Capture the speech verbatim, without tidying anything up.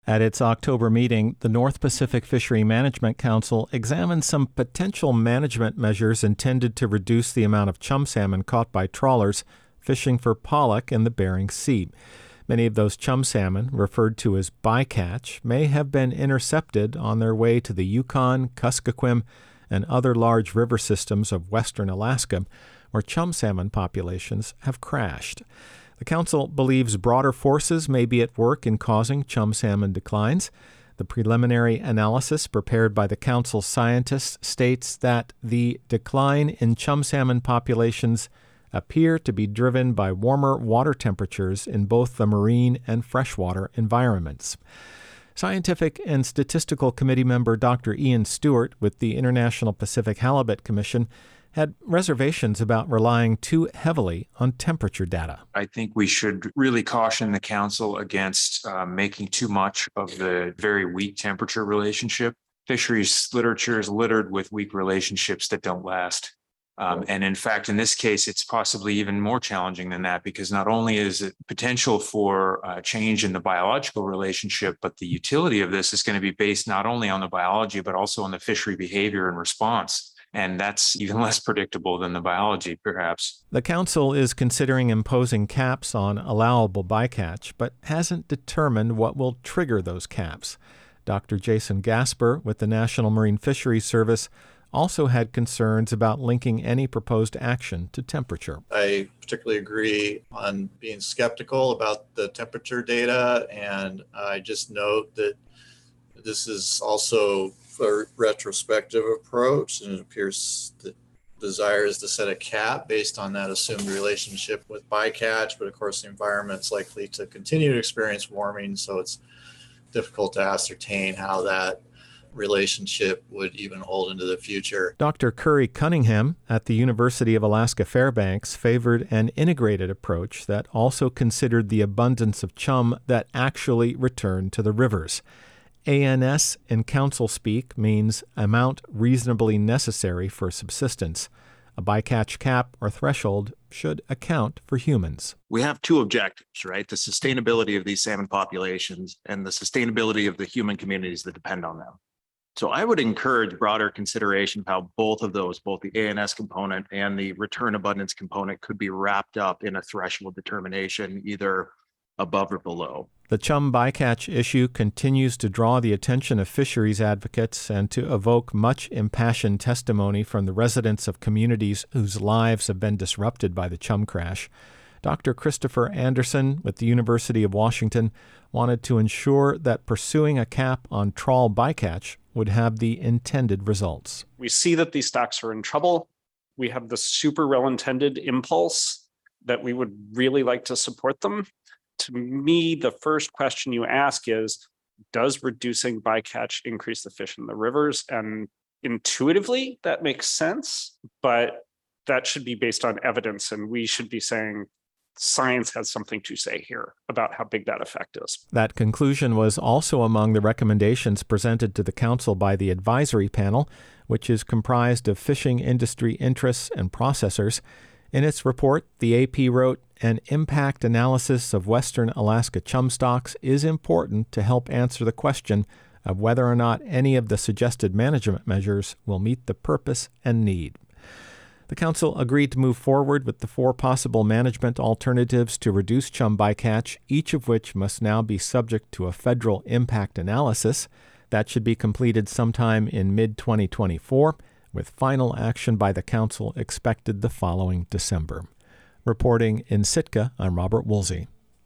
At its October meeting, the North Pacific Fishery Management Council examined some potential management measures intended to reduce the amount of chum salmon caught by trawlers fishing for pollock in the Bering Sea. Many of those chum salmon, referred to as bycatch, may have been intercepted on their way to the Yukon, Kuskokwim, and other large river systems of western Alaska, where chum salmon populations have crashed. The council believes broader forces may be at work in causing chum salmon declines. The preliminary analysis prepared by the council scientists states that the decline in chum salmon populations appear to be driven by warmer water temperatures in both the marine and freshwater environments. Scientific and Statistical Committee member Doctor Ian Stewart with the International Pacific Halibut Commission had reservations about relying too heavily on temperature data. I think we should really caution the council against uh, making too much of the very weak temperature relationship. Fisheries literature is littered with weak relationships that don't last. Um, and in fact, in this case, it's possibly even more challenging than that, because not only is it potential for uh, change in the biological relationship, but the utility of this is going to be based not only on the biology, but also on the fishery behavior and response. And that's even less predictable than the biology, perhaps. The council is considering imposing caps on allowable bycatch, but hasn't determined what will trigger those caps. Doctor Jason Gasper with the National Marine Fisheries Service also had concerns about linking any proposed action to temperature. I particularly agree on being skeptical about the temperature data, and I just note that this is also a retrospective approach, and it appears that the desire is to set a cap based on that assumed relationship with bycatch, but of course the environment's likely to continue to experience warming, so it's difficult to ascertain how that relationship would even hold into the future. Doctor Curry Cunningham at the University of Alaska Fairbanks favored an integrated approach that also considered the abundance of chum that actually returned to the rivers. A N S in council speak means amount reasonably necessary for subsistence. A bycatch cap or threshold should account for humans. We have two objectives, right? The sustainability of these salmon populations and the sustainability of the human communities that depend on them. So I would encourage broader consideration of how both of those, both the A N S component and the return abundance component, could be wrapped up in a threshold determination, either above or below. The chum bycatch issue continues to draw the attention of fisheries advocates and to evoke much impassioned testimony from the residents of communities whose lives have been disrupted by the chum crash. Doctor Christopher Anderson with the University of Washington wanted to ensure that pursuing a cap on trawl bycatch would have the intended results. We see that these stocks are in trouble. We have the super well-intended impulse that we would really like to support them. To me, the first question you ask is, does reducing bycatch increase the fish in the rivers? And intuitively, that makes sense, but that should be based on evidence, and we should be saying science has something to say here about how big that effect is. That conclusion was also among the recommendations presented to the council by the advisory panel, which is comprised of fishing industry interests and processors. In its report, the A P wrote, "An impact analysis of Western Alaska chum stocks is important to help answer the question of whether or not any of the suggested management measures will meet the purpose and need." The council agreed to move forward with the four possible management alternatives to reduce chum bycatch, each of which must now be subject to a federal impact analysis. That should be completed sometime in mid twenty twenty-four, with final action by the council expected the following December. Reporting in Sitka, I'm Robert Woolsey.